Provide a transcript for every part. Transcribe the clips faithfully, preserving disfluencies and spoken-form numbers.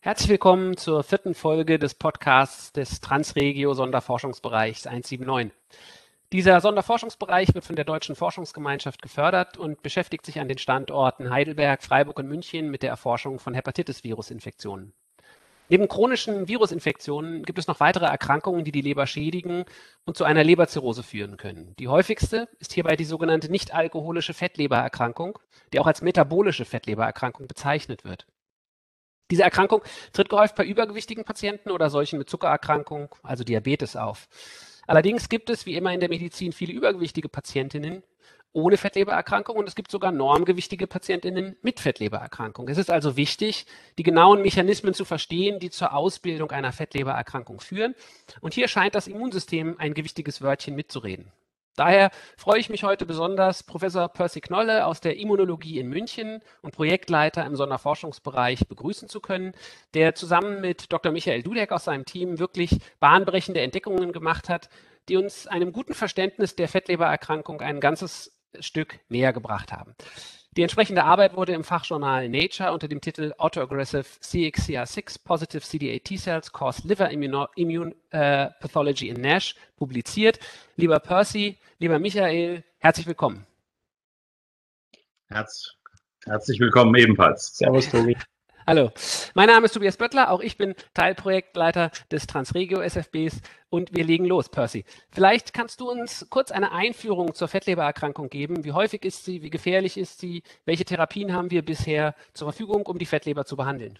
Herzlich willkommen zur vierten Folge des Podcasts des Transregio Sonderforschungsbereichs hundertneunundsiebzig. Dieser Sonderforschungsbereich wird von der Deutschen Forschungsgemeinschaft gefördert und beschäftigt sich an den Standorten Heidelberg, Freiburg und München mit der Erforschung von Hepatitis-Virusinfektionen. Neben chronischen Virusinfektionen gibt es noch weitere Erkrankungen, die die Leber schädigen und zu einer Leberzirrhose führen können. Die häufigste ist hierbei die sogenannte nicht-alkoholische Fettlebererkrankung, die auch als metabolische Fettlebererkrankung bezeichnet wird. Diese Erkrankung tritt gehäuft bei übergewichtigen Patienten oder solchen mit Zuckererkrankung, also Diabetes, auf. Allerdings gibt es, wie immer in der Medizin, viele übergewichtige Patientinnen ohne Fettlebererkrankung und es gibt sogar normgewichtige Patientinnen mit Fettlebererkrankung. Es ist also wichtig, die genauen Mechanismen zu verstehen, die zur Ausbildung einer Fettlebererkrankung führen. Und hier scheint das Immunsystem ein gewichtiges Wörtchen mitzureden. Daher freue ich mich heute besonders, Professor Percy Knolle aus der Immunologie in München und Projektleiter im Sonderforschungsbereich begrüßen zu können, der zusammen mit Doktor Michael Dudek aus seinem Team wirklich bahnbrechende Entdeckungen gemacht hat, die uns einem guten Verständnis der Fettlebererkrankung ein ganzes Stück näher gebracht haben. Die entsprechende Arbeit wurde im Fachjournal Nature unter dem Titel Autoaggressive C X C R six Positive C D eight T-Cells Cause Liver Immuno Immune uh, Pathology in NASH publiziert. Lieber Percy, lieber Michael, herzlich willkommen. Herz, herzlich willkommen ebenfalls. Servus, Tobi. Hallo, mein Name ist Tobias Böttler, auch ich bin Teilprojektleiter des Transregio S F Bs und wir legen los, Percy. Vielleicht kannst du uns kurz eine Einführung zur Fettlebererkrankung geben. Wie häufig ist sie, wie gefährlich ist sie, welche Therapien haben wir bisher zur Verfügung, um die Fettleber zu behandeln?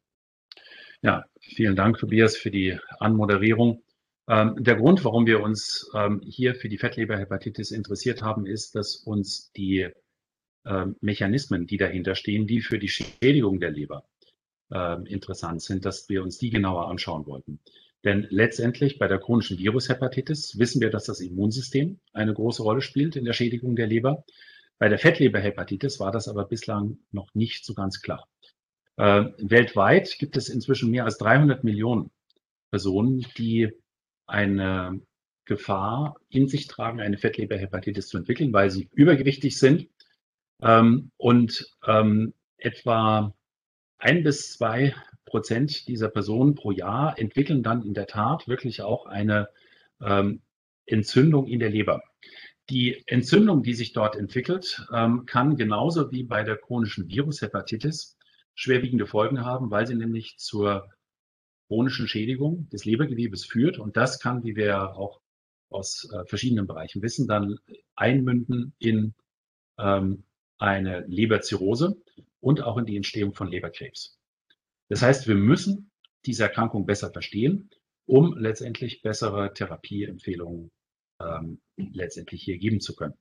Ja, vielen Dank, Tobias, für die Anmoderierung. Ähm, der Grund, warum wir uns ähm, hier für die Fettleberhepatitis interessiert haben, ist, dass uns die äh, Mechanismen, die dahinter stehen, die für die Schädigung der Leber äh, interessant sind, dass wir uns die genauer anschauen wollten. Denn letztendlich bei der chronischen Virushepatitis wissen wir, dass das Immunsystem eine große Rolle spielt in der Schädigung der Leber. Bei der Fettleberhepatitis war das aber bislang noch nicht so ganz klar. Äh, weltweit gibt es inzwischen mehr als dreihundert Millionen Personen, die eine Gefahr in sich tragen, eine Fettleberhepatitis zu entwickeln, weil sie übergewichtig sind. Ähm, und ähm, etwa ein bis zwei Prozent dieser Personen pro Jahr entwickeln dann in der Tat wirklich auch eine ähm, Entzündung in der Leber. Die Entzündung, die sich dort entwickelt, ähm, kann genauso wie bei der chronischen Virushepatitis schwerwiegende Folgen haben, weil sie nämlich zur chronischen Schädigung des Lebergewebes führt. Und das kann, wie wir auch aus äh, verschiedenen Bereichen wissen, dann einmünden in ähm, eine Leberzirrhose und auch in die Entstehung von Leberkrebs. Das heißt, wir müssen diese Erkrankung besser verstehen, um letztendlich bessere Therapieempfehlungen ähm, letztendlich hier geben zu können.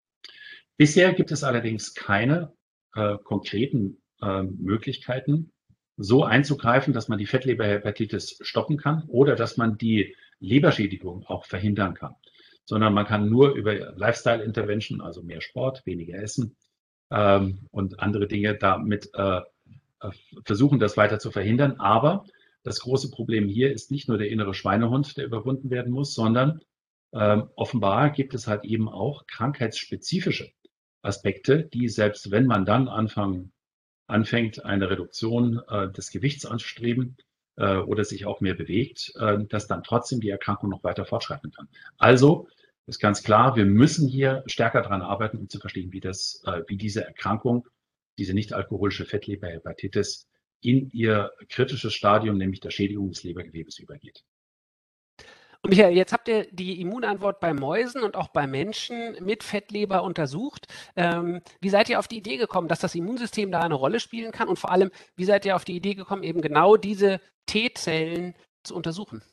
Bisher gibt es allerdings keine äh, konkreten äh, Möglichkeiten, so einzugreifen, dass man die Fettleberhepatitis stoppen kann oder dass man die Leberschädigung auch verhindern kann, sondern man kann nur über Lifestyle-Intervention, also mehr Sport, weniger Essen ähm, und andere Dinge damit äh, versuchen, das weiter zu verhindern. Aber das große Problem hier ist nicht nur der innere Schweinehund, der überwunden werden muss, sondern ähm, offenbar gibt es halt eben auch krankheitsspezifische Aspekte, die selbst wenn man dann anfangen, anfängt, eine Reduktion äh, des Gewichts anzustreben äh, oder sich auch mehr bewegt, äh, dass dann trotzdem die Erkrankung noch weiter fortschreiten kann. Also ist ganz klar, wir müssen hier stärker daran arbeiten, um zu verstehen, wie, das, äh, wie diese Erkrankung, diese nicht-alkoholische Fettleberhepatitis in ihr kritisches Stadium, nämlich der Schädigung des Lebergewebes, übergeht. Und Michael, jetzt habt ihr die Immunantwort bei Mäusen und auch bei Menschen mit Fettleber untersucht. Ähm, wie seid ihr auf die Idee gekommen, dass das Immunsystem da eine Rolle spielen kann? Und vor allem, wie seid ihr auf die Idee gekommen, eben genau diese T-Zellen zu untersuchen?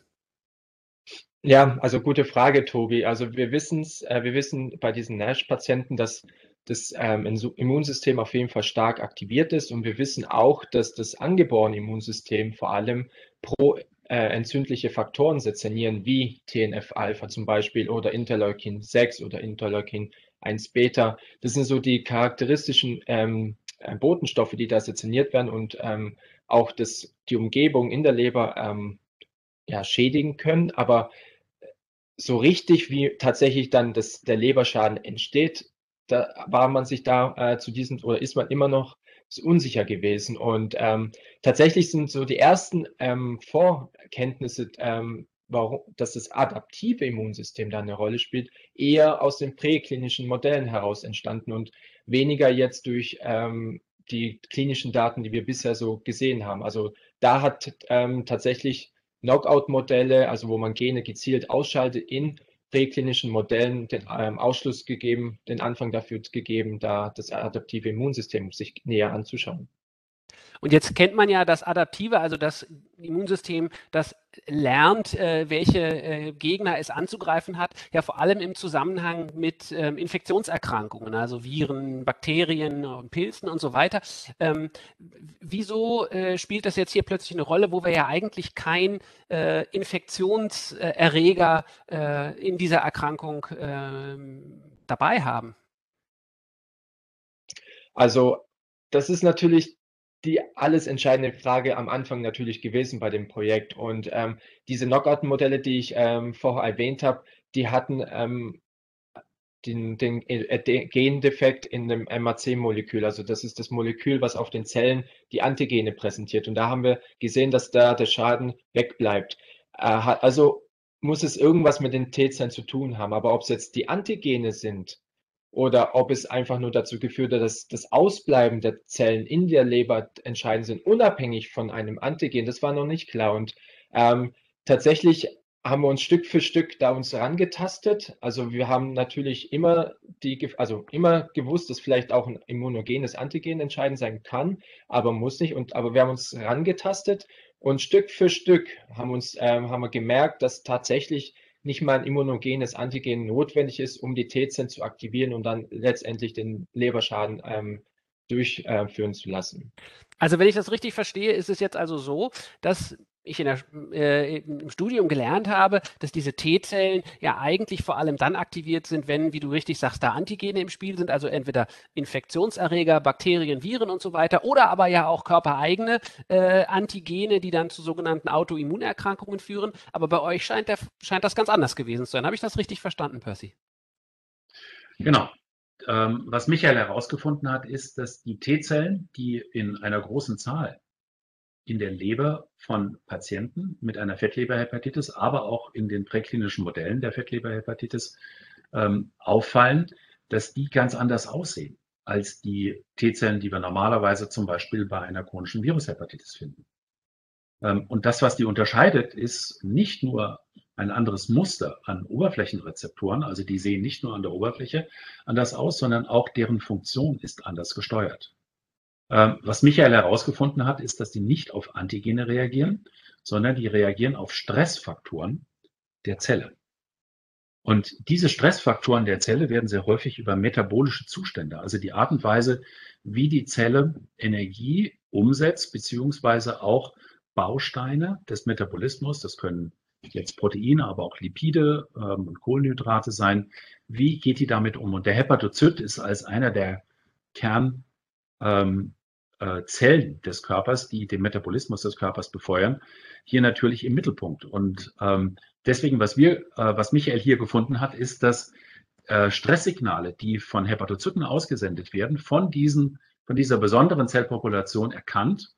Ja, also gute Frage, Tobi. Also wir wissen's, äh, wir wissen bei diesen NASH-Patienten, dass das ähm, Immunsystem auf jeden Fall stark aktiviert ist. Und wir wissen auch, dass das angeborene Immunsystem vor allem pro äh, entzündliche Faktoren sezernieren, wie T N F-Alpha zum Beispiel oder Interleukin sechs oder Interleukin eins Beta. Das sind so die charakteristischen ähm, Botenstoffe, die da sezerniert werden und ähm, auch das, die Umgebung in der Leber ähm, ja, schädigen können. Aber so richtig, wie tatsächlich dann das, der Leberschaden entsteht, da war man sich da äh, zu diesem, oder ist man immer noch ist unsicher gewesen. Und ähm, tatsächlich sind so die ersten ähm, Vorkenntnisse, ähm, warum, dass das adaptive Immunsystem da eine Rolle spielt, eher aus den präklinischen Modellen heraus entstanden und weniger jetzt durch ähm, die klinischen Daten, die wir bisher so gesehen haben. Also da hat ähm, tatsächlich Knockout-Modelle, also wo man Gene gezielt ausschaltet, in präklinischen Modellen den ähm, Ausschluss gegeben, den Anfang dafür gegeben, da das adaptive Immunsystem sich näher anzuschauen. Und jetzt kennt man ja das Adaptive, also das Immunsystem, das lernt, äh, welche äh, Gegner es anzugreifen hat, ja vor allem im Zusammenhang mit ähm, Infektionserkrankungen, also Viren, Bakterien, Pilzen und so weiter. Ähm, wieso äh, spielt das jetzt hier plötzlich eine Rolle, wo wir ja eigentlich kein äh, Infektionserreger äh, in dieser Erkrankung äh, dabei haben? Also das ist natürlich die alles entscheidende Frage am Anfang natürlich gewesen bei dem Projekt. Und ähm, diese Knockout-Modelle, die ich ähm, vorher erwähnt habe, die hatten ähm, den, den äh, Gendefekt in dem M A C-Molekül. Also das ist das Molekül, was auf den Zellen die Antigene präsentiert. Und da haben wir gesehen, dass da der Schaden wegbleibt. Äh, also muss es irgendwas mit den T-Zellen zu tun haben. Aber ob es jetzt die Antigene sind, oder ob es einfach nur dazu geführt hat, dass das Ausbleiben der Zellen in der Leber entscheidend sind, unabhängig von einem Antigen, das war noch nicht klar. Und ähm, tatsächlich haben wir uns Stück für Stück da uns herangetastet. Also wir haben natürlich immer die, also immer gewusst, dass vielleicht auch ein immunogenes Antigen entscheidend sein kann, aber muss nicht. Und aber wir haben uns herangetastet und Stück für Stück haben uns ähm, haben wir gemerkt, dass tatsächlich nicht mal ein immunogenes Antigen notwendig ist, um die T-Zellen zu aktivieren und dann letztendlich den Leberschaden ähm, durchführen äh, zu lassen. Also wenn ich das richtig verstehe, ist es jetzt also so, dass ich in der, äh, im Studium gelernt habe, dass diese T-Zellen ja eigentlich vor allem dann aktiviert sind, wenn, wie du richtig sagst, da Antigene im Spiel sind, also entweder Infektionserreger, Bakterien, Viren und so weiter, oder aber ja auch körpereigene äh, Antigene, die dann zu sogenannten Autoimmunerkrankungen führen. Aber bei euch scheint, der, scheint das ganz anders gewesen zu sein. Habe ich das richtig verstanden, Percy? Genau. Ähm, was Michael herausgefunden hat, ist, dass die T-Zellen, die in einer großen Zahl in der Leber von Patienten mit einer Fettleberhepatitis, aber auch in den präklinischen Modellen der Fettleberhepatitis ähm, auffallen, dass die ganz anders aussehen als die T-Zellen, die wir normalerweise zum Beispiel bei einer chronischen Virushepatitis finden. Ähm, und das, was die unterscheidet, ist nicht nur ein anderes Muster an Oberflächenrezeptoren, also die sehen nicht nur an der Oberfläche anders aus, sondern auch deren Funktion ist anders gesteuert. Was Michael herausgefunden hat, ist, dass die nicht auf Antigene reagieren, sondern die reagieren auf Stressfaktoren der Zelle. Und diese Stressfaktoren der Zelle werden sehr häufig über metabolische Zustände, also die Art und Weise, wie die Zelle Energie umsetzt, beziehungsweise auch Bausteine des Metabolismus, das können jetzt Proteine, aber auch Lipide ähm, und Kohlenhydrate sein. Wie geht die damit um? Und der Hepatozyt ist als einer der Kern ähm, äh, Zellen des Körpers, die den Metabolismus des Körpers befeuern, hier natürlich im Mittelpunkt. Und ähm, deswegen, was wir, äh, was Michael hier gefunden hat, ist, dass äh, Stresssignale, die von Hepatozyten ausgesendet werden, von diesen, von dieser besonderen Zellpopulation erkannt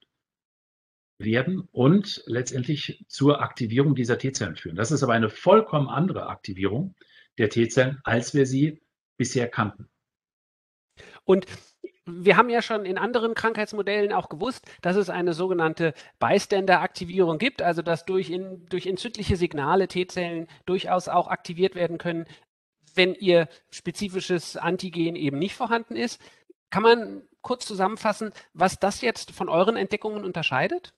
werden und letztendlich zur Aktivierung dieser T-Zellen führen. Das ist aber eine vollkommen andere Aktivierung der T-Zellen, als wir sie bisher kannten. Und wir haben ja schon in anderen Krankheitsmodellen auch gewusst, dass es eine sogenannte Bystander-Aktivierung gibt, also dass durch, in, durch entzündliche Signale T-Zellen durchaus auch aktiviert werden können, wenn ihr spezifisches Antigen eben nicht vorhanden ist. Kann man kurz zusammenfassen, was das jetzt von euren Entdeckungen unterscheidet?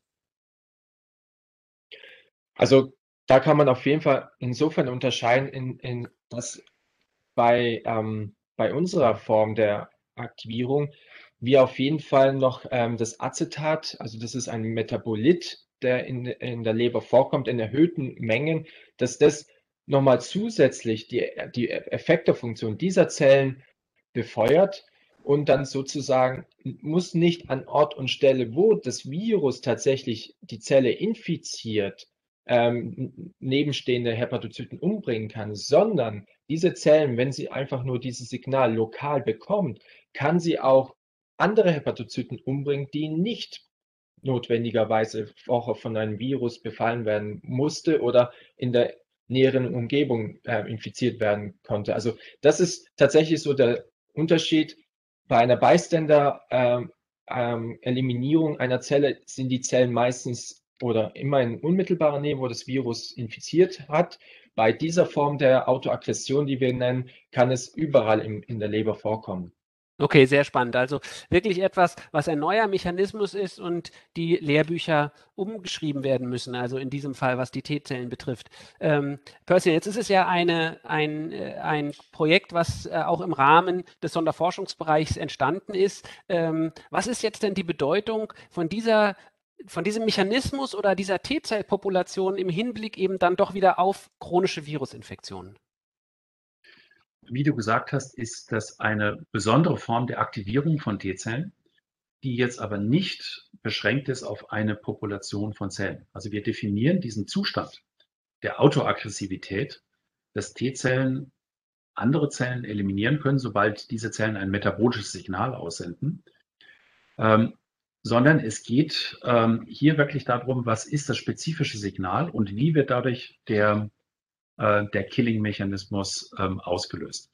Also da kann man auf jeden Fall insofern unterscheiden, in, in, dass bei, ähm, bei unserer Form der Aktivierung wir auf jeden Fall noch ähm, das Acetat, also das ist ein Metabolit, der in, in der Leber vorkommt, in erhöhten Mengen, dass das nochmal zusätzlich die, die Effektorfunktion dieser Zellen befeuert und dann sozusagen muss nicht an Ort und Stelle, wo das Virus tatsächlich die Zelle infiziert, ähm, nebenstehende Hepatozyten umbringen kann, sondern diese Zellen, wenn sie einfach nur dieses Signal lokal bekommt, kann sie auch andere Hepatozyten umbringen, die nicht notwendigerweise vorher von einem Virus befallen werden musste oder in der näheren Umgebung äh, infiziert werden konnte. Also das ist tatsächlich so der Unterschied. Bei einer Bystander-Eliminierung ähm, ähm, einer Zelle sind die Zellen meistens oder immer in unmittelbarer Nähe, wo das Virus infiziert hat. Bei dieser Form der Autoaggression, die wir nennen, kann es überall im, in der Leber vorkommen. Okay, sehr spannend. Also wirklich etwas, was ein neuer Mechanismus ist und die Lehrbücher umgeschrieben werden müssen, also in diesem Fall, was die T-Zellen betrifft. Ähm, Percy, jetzt ist es ja eine, ein, äh, ein Projekt, was äh, auch im Rahmen des Sonderforschungsbereichs entstanden ist. Ähm, was ist jetzt denn die Bedeutung von dieser von diesem Mechanismus oder dieser T-Zellpopulation im Hinblick eben dann doch wieder auf chronische Virusinfektionen? Wie du gesagt hast, ist das eine besondere Form der Aktivierung von T-Zellen, die jetzt aber nicht beschränkt ist auf eine Population von Zellen. Also wir definieren diesen Zustand der Autoaggressivität, dass T-Zellen andere Zellen eliminieren können, sobald diese Zellen ein metabolisches Signal aussenden, ähm, sondern es geht ähm, hier wirklich darum, was ist das spezifische Signal und wie wird dadurch der, äh, der Killing-Mechanismus ähm, ausgelöst.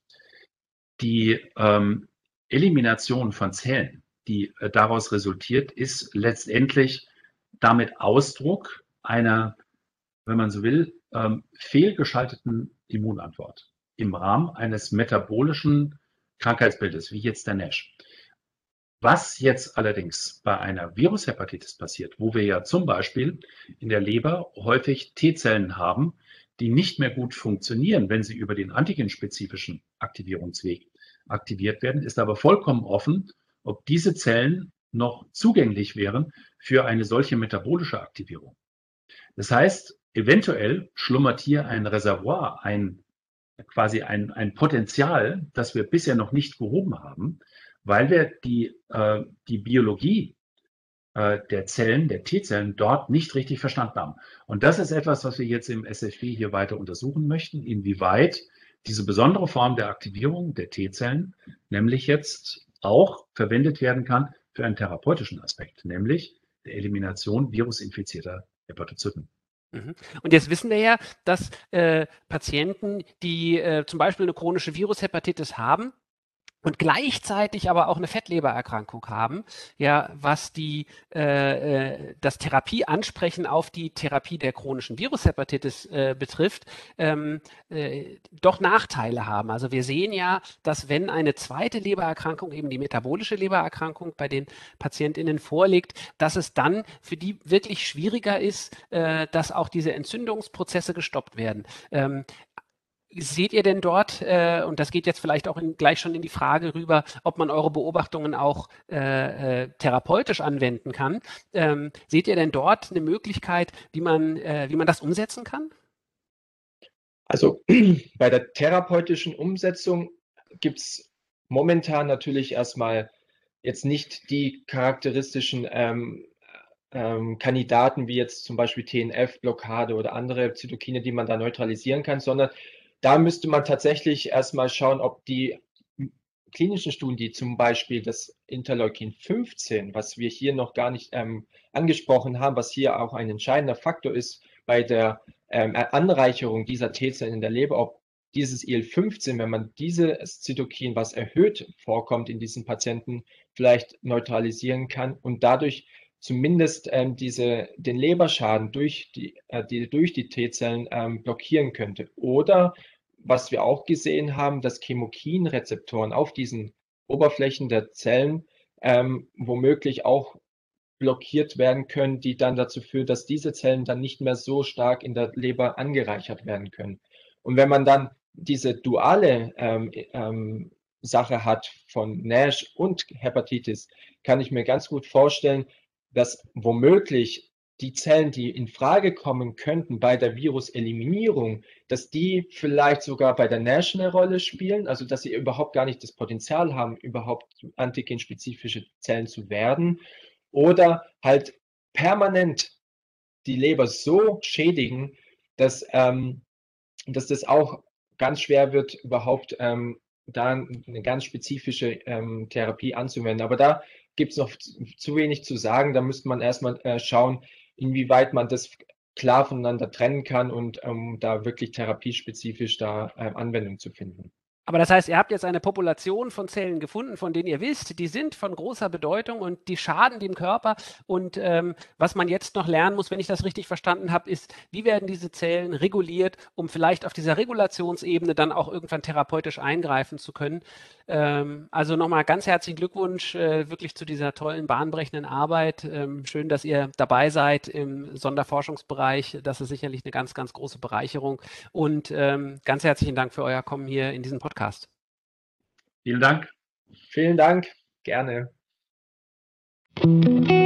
Die ähm, Elimination von Zellen, die äh, daraus resultiert, ist letztendlich damit Ausdruck einer, wenn man so will, ähm, fehlgeschalteten Immunantwort im Rahmen eines metabolischen Krankheitsbildes, wie jetzt der NASH. Was jetzt allerdings bei einer Virushepatitis passiert, wo wir ja zum Beispiel in der Leber häufig T-Zellen haben, die nicht mehr gut funktionieren, wenn sie über den antigenspezifischen Aktivierungsweg aktiviert werden, ist aber vollkommen offen, ob diese Zellen noch zugänglich wären für eine solche metabolische Aktivierung. Das heißt, eventuell schlummert hier ein Reservoir, ein quasi ein, ein Potenzial, das wir bisher noch nicht gehoben haben, weil wir die, äh, die Biologie äh, der Zellen, der T-Zellen dort nicht richtig verstanden haben. Und das ist etwas, was wir jetzt im S F B hier weiter untersuchen möchten, inwieweit diese besondere Form der Aktivierung der T-Zellen nämlich jetzt auch verwendet werden kann für einen therapeutischen Aspekt, nämlich der Elimination virusinfizierter Hepatozyten. Und jetzt wissen wir ja, dass äh, Patienten, die äh, zum Beispiel eine chronische Virushepatitis haben, und gleichzeitig aber auch eine Fettlebererkrankung haben, ja, was die äh, das Therapieansprechen auf die Therapie der chronischen Virushepatitis äh, betrifft, ähm, äh, doch Nachteile haben. Also wir sehen ja, dass wenn eine zweite Lebererkrankung, eben die metabolische Lebererkrankung bei den PatientInnen vorliegt, dass es dann für die wirklich schwieriger ist, äh, dass auch diese Entzündungsprozesse gestoppt werden. Ähm, Seht ihr denn dort, äh, und das geht jetzt vielleicht auch in, gleich schon in die Frage rüber, ob man eure Beobachtungen auch äh, äh, therapeutisch anwenden kann, ähm, seht ihr denn dort eine Möglichkeit, wie man, äh, wie man das umsetzen kann? Also bei der therapeutischen Umsetzung gibt es momentan natürlich erstmal jetzt nicht die charakteristischen ähm, ähm, Kandidaten wie jetzt zum Beispiel T N F-Blockade oder andere Zytokine, die man da neutralisieren kann, sondern da müsste man tatsächlich erstmal schauen, ob die klinischen Studien, die zum Beispiel das Interleukin fünfzehn, was wir hier noch gar nicht ähm, angesprochen haben, was hier auch ein entscheidender Faktor ist bei der ähm, Anreicherung dieser T-Zellen in der Leber, ob dieses I L fünfzehn, wenn man dieses Zytokin, was erhöht vorkommt in diesen Patienten, vielleicht neutralisieren kann und dadurch zumindest ähm, diese, den Leberschaden durch die, äh, die, durch die T-Zellen ähm, blockieren könnte. Oder was wir auch gesehen haben, dass Chemokin-Rezeptoren auf diesen Oberflächen der Zellen ähm, womöglich auch blockiert werden können, die dann dazu führen, dass diese Zellen dann nicht mehr so stark in der Leber angereichert werden können. Und wenn man dann diese duale ähm, ähm, Sache hat von NASH und Hepatitis, kann ich mir ganz gut vorstellen, dass womöglich die Zellen, die in Frage kommen könnten bei der Viruseliminierung, dass die vielleicht sogar bei der NASH eine Rolle spielen, also dass sie überhaupt gar nicht das Potenzial haben, überhaupt antigenspezifische Zellen zu werden, oder halt permanent die Leber so schädigen, dass, ähm, dass das auch ganz schwer wird, überhaupt ähm, da eine ganz spezifische ähm, Therapie anzuwenden. Aber da gibt es noch zu wenig zu sagen. Da müsste man erstmal äh, schauen, inwieweit man das klar voneinander trennen kann und um da wirklich therapiespezifisch da äh, Anwendung zu finden. Aber das heißt, ihr habt jetzt eine Population von Zellen gefunden, von denen ihr wisst, die sind von großer Bedeutung und die schaden dem Körper. Und ähm, was man jetzt noch lernen muss, wenn ich das richtig verstanden habe, ist, wie werden diese Zellen reguliert, um vielleicht auf dieser Regulationsebene dann auch irgendwann therapeutisch eingreifen zu können. Ähm, also nochmal ganz herzlichen Glückwunsch äh, wirklich zu dieser tollen, bahnbrechenden Arbeit. Ähm, schön, dass ihr dabei seid im Sonderforschungsbereich. Das ist sicherlich eine ganz, ganz große Bereicherung. Und ähm, ganz herzlichen Dank für euer Kommen hier in diesen Podcast. Vielen Dank. Vielen Dank. Gerne.